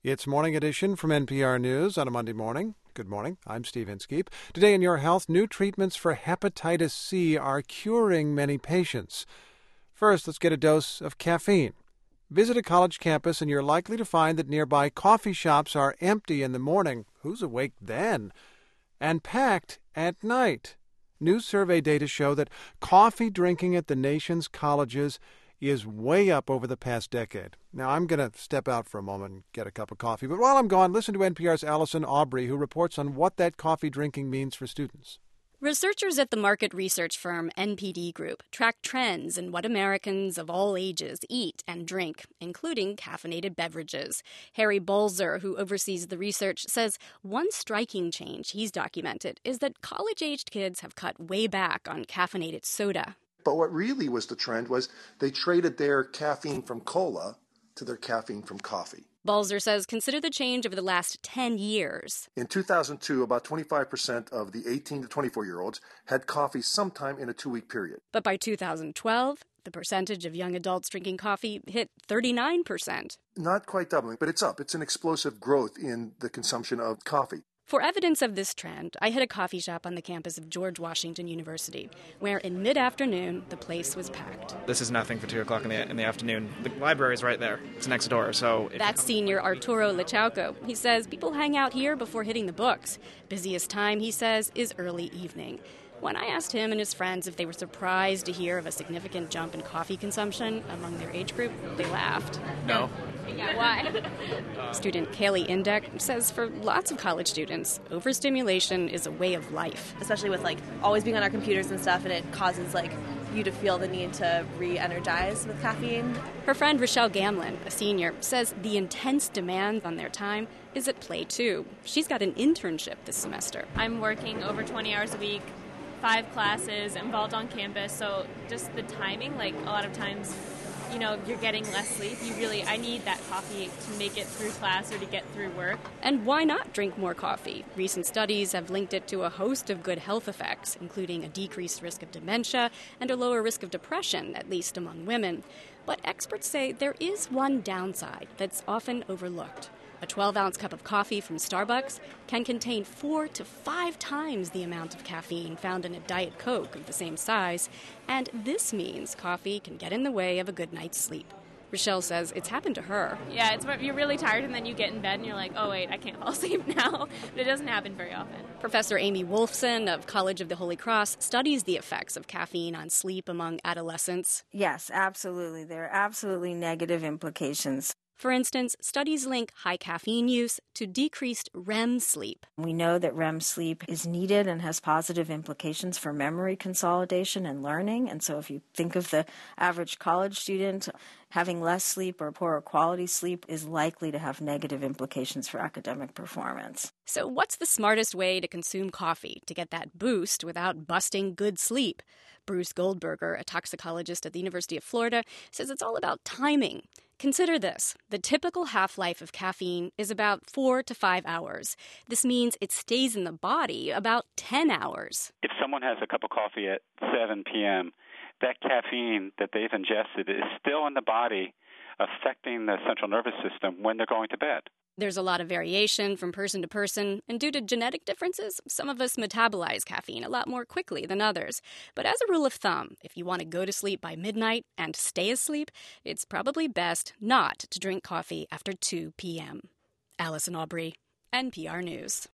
It's Morning Edition from NPR News on a Monday morning. Good morning. I'm Steve Inskeep. Today in Your Health, new treatments for hepatitis C are curing many patients. First, let's get a dose of caffeine. Visit a college campus and you're likely to find that nearby coffee shops are empty in the morning. Who's awake then? And packed at night. New survey data show that coffee drinking at the nation's colleges is way up over the past decade. Now, I'm going to step out for a moment and get a cup of coffee. But while I'm gone, listen to NPR's Allison Aubrey, who reports on what that coffee drinking means for students. Researchers at the market research firm NPD Group track trends in what Americans of all ages eat and drink, including caffeinated beverages. Harry Bolzer, who oversees the research, says one striking change he's documented is that college-aged kids have cut way back on caffeinated soda. But what really was the trend was they traded their caffeine from cola to their caffeine from coffee. Balzer says consider the change over the last 10 years. In 2002, about 25% of the 18 to 24-year-olds had coffee sometime in a 2-week period. But by 2012, the percentage of young adults drinking coffee hit 39%. Not quite doubling, but it's up. It's an explosive growth in the consumption of coffee. For evidence of this trend, I hit a coffee shop on the campus of George Washington University, where in mid-afternoon, the place was packed. This is nothing for 2 o'clock in the afternoon. The library is right there. It's next door, so... That's senior Arturo Lechauco. He says people hang out here before hitting the books. Busiest time, he says, is early evening. When I asked him and his friends if they were surprised to hear of a significant jump in coffee consumption among their age group, they laughed. No. Yeah, why? Student Kaylee Indek says for lots of college students, overstimulation is a way of life. Especially with always being on our computers and stuff, and it causes you to feel the need to re-energize with caffeine. Her friend Rochelle Gamlin, a senior, says the intense demand on their time is at play too. She's got an internship this semester. I'm working over 20 hours a week, 5 classes, involved on campus, so just the timing, a lot of times, you're getting less sleep. I need that coffee to make it through class or to get through work. And why not drink more coffee? Recent studies have linked it to a host of good health effects, including a decreased risk of dementia and a lower risk of depression, at least among women. But experts say there is one downside that's often overlooked. A 12-ounce cup of coffee from Starbucks can contain 4 to 5 times the amount of caffeine found in a Diet Coke of the same size, and this means coffee can get in the way of a good night's sleep. Rochelle says it's happened to her. Yeah, you're really tired and then you get in bed and you're like, oh wait, I can't fall asleep now. But it doesn't happen very often. Professor Amy Wolfson of College of the Holy Cross studies the effects of caffeine on sleep among adolescents. Yes, absolutely. There are absolutely negative implications. For instance, studies link high caffeine use to decreased REM sleep. We know that REM sleep is needed and has positive implications for memory consolidation and learning. And so if you think of the average college student, having less sleep or poorer quality sleep is likely to have negative implications for academic performance. So what's the smartest way to consume coffee to get that boost without busting good sleep? Bruce Goldberger, a toxicologist at the University of Florida, says it's all about timing. Consider this. The typical half-life of caffeine is about 4 to 5 hours. This means it stays in the body about 10 hours. If someone has a cup of coffee at 7 p.m., that caffeine that they've ingested is still in the body, affecting the central nervous system when they're going to bed. There's a lot of variation from person to person, and due to genetic differences, some of us metabolize caffeine a lot more quickly than others. But as a rule of thumb, if you want to go to sleep by midnight and stay asleep, it's probably best not to drink coffee after 2 p.m. Allison Aubrey, NPR News.